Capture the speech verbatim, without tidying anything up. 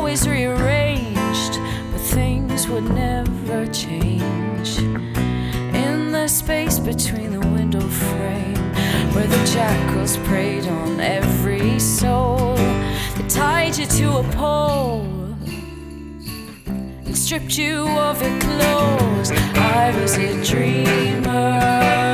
always rearranged, but things would never change. In the space between the window frame, where the jackals preyed on every soul, they tied you to a pole and stripped you of your clothes. I was a dreamer.